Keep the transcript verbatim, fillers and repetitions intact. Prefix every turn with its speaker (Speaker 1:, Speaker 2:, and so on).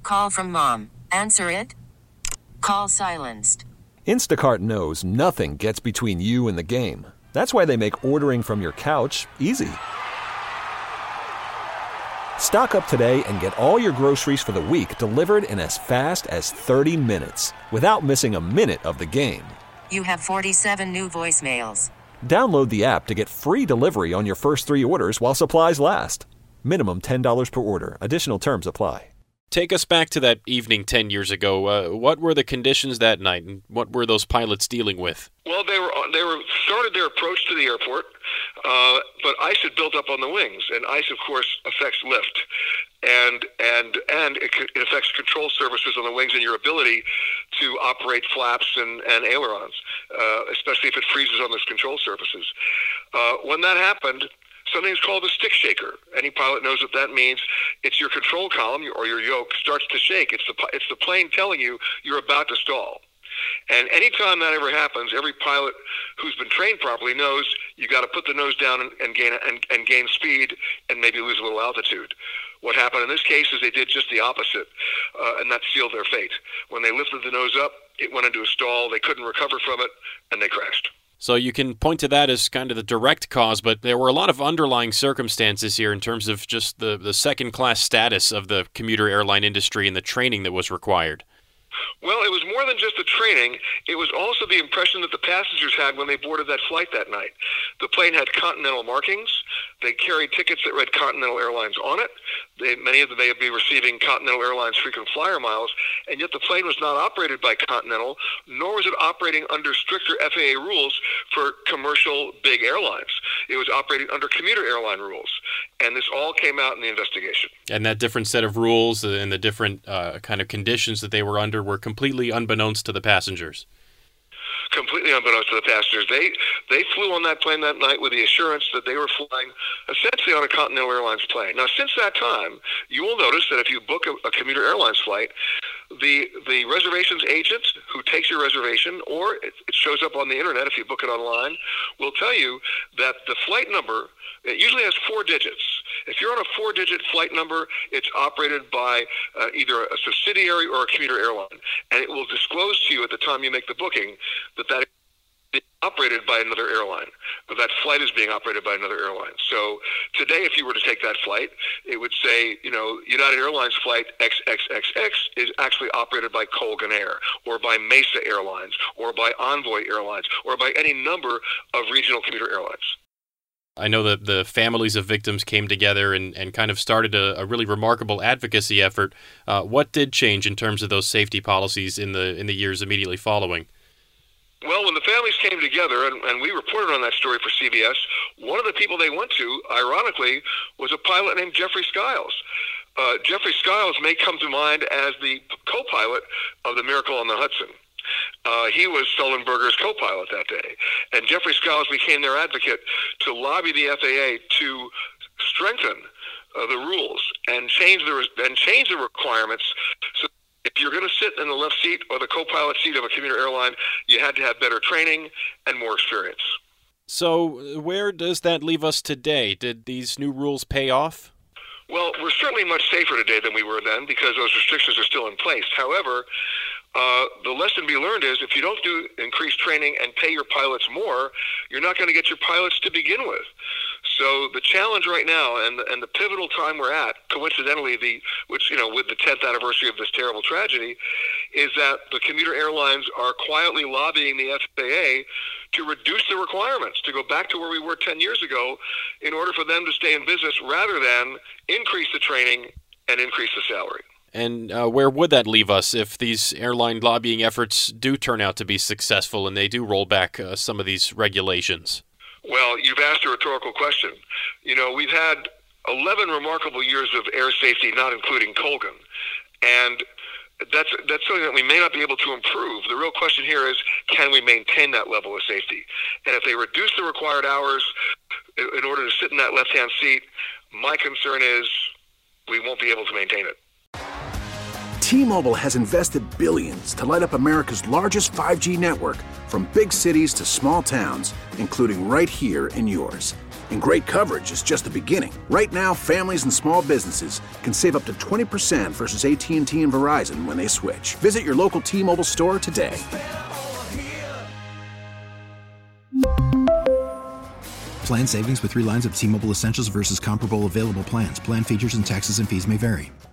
Speaker 1: Call from mom. Answer it. Call silenced.
Speaker 2: Instacart knows nothing gets between you and the game. That's why they make ordering from your couch easy. Stock up today and get all your groceries for the week delivered in as fast as thirty minutes without missing a minute of the game.
Speaker 1: You have forty-seven new voicemails.
Speaker 2: Download the app to get free delivery on your first three orders while supplies last. Minimum ten dollars per order. Additional terms apply.
Speaker 3: Take us back to that evening ten years ago. Uh, what were the conditions that night, and what were those pilots dealing with?
Speaker 4: Well, they were they were started their approach to the airport, uh, but ice had built up on the wings, and ice, of course, affects lift, and and and it, it affects control surfaces on the wings and your ability to operate flaps and, and ailerons, uh, especially if it freezes on those control surfaces. Uh, when that happened, something's called a stick shaker. Any pilot knows what that means. It's your control column or your yoke starts to shake. It's the it's the plane telling you you're about to stall. And anytime that ever happens, every pilot who's been trained properly knows you got to put the nose down and, and gain and, and gain speed and maybe lose a little altitude. What happened in this case is they did just the opposite, uh, and that sealed their fate. When they lifted the nose up, it went into a stall. They couldn't recover from it, and they crashed.
Speaker 3: So you can point to that as kind of the direct cause, but there were a lot of underlying circumstances here in terms of just the, the second-class status of the commuter airline industry and the training that was required.
Speaker 4: Well, it was more than just the training. It was also the impression that the passengers had when they boarded that flight that night. The plane had Continental markings. They carried tickets that read Continental Airlines on it. They, many of them may be receiving Continental Airlines frequent flyer miles, and yet the plane was not operated by Continental, nor was it operating under stricter F A A rules for commercial big airlines. It was operating under commuter airline rules, and this all came out in the investigation.
Speaker 3: And that different set of rules and the different uh, kind of conditions that they were under were completely unbeknownst to the passengers.
Speaker 4: Completely unbeknownst to the passengers. They they flew on that plane that night with the assurance that they were flying essentially on a Continental Airlines plane. Now, since that time, you will notice that if you book a, a commuter airlines flight, the the reservations agent who takes your reservation, or it, it shows up on the internet if you book it online, will tell you that the flight number, it usually has four digits. If you're on a four-digit flight number, it's operated by uh, either a subsidiary or a commuter airline, and it will disclose to you at the time you make the booking that that is operated by another airline, or that flight is being operated by another airline. So today, if you were to take that flight, it would say, you know, United Airlines flight X X X X is actually operated by Colgan Air, or by Mesa Airlines, or by Envoy Airlines, or by any number of regional commuter airlines.
Speaker 3: I know that the families of victims came together and, and kind of started a, a really remarkable advocacy effort. Uh, what did change in terms of those safety policies in the in the years immediately following?
Speaker 4: Well, when the families came together, and, and we reported on that story for C B S, one of the people they went to, ironically, was a pilot named Jeffrey Skiles. Uh, Jeffrey Skiles may come to mind as the co-pilot of the Miracle on the Hudson. Uh, he was Sullenberger's co-pilot that day, and Jeffrey Skiles became their advocate to lobby the F A A to strengthen uh, the rules and change the re- and change the requirements. So if you're going to sit in the left seat or the co-pilot seat of a commuter airline, you had to have better training and more experience.
Speaker 3: So where does that leave us today? Did these new rules pay off?
Speaker 4: Well, we're certainly much safer today than we were then because those restrictions are still in place. However, uh, the lesson to be learned is if you don't do increased training and pay your pilots more, you're not going to get your pilots to begin with. So the challenge right now and the, and the pivotal time we're at, coincidentally, the which, you know, with the tenth anniversary of this terrible tragedy, is that the commuter airlines are quietly lobbying the F A A to reduce the requirements, to go back to where we were ten years ago in order for them to stay in business rather than increase the training and increase the salary.
Speaker 3: And uh, where would that leave us if these airline lobbying efforts do turn out to be successful and they do roll back uh, some of these regulations?
Speaker 4: Well, you've asked a rhetorical question. You know, we've had eleven remarkable years of air safety, not including Colgan, and that's that's something that we may not be able to improve. The real question here is, can we maintain that level of safety? And if they reduce the required hours in order to sit in that left-hand seat, my concern is we won't be able to maintain it.
Speaker 5: T-Mobile has invested billions to light up America's largest five G network, from big cities to small towns, including right here in yours. And great coverage is just the beginning. Right now, families and small businesses can save up to twenty percent versus A T and T and Verizon when they switch. Visit your local T-Mobile store today.
Speaker 6: Plan savings with three lines of T-Mobile Essentials versus comparable available plans. Plan features and taxes and fees may vary.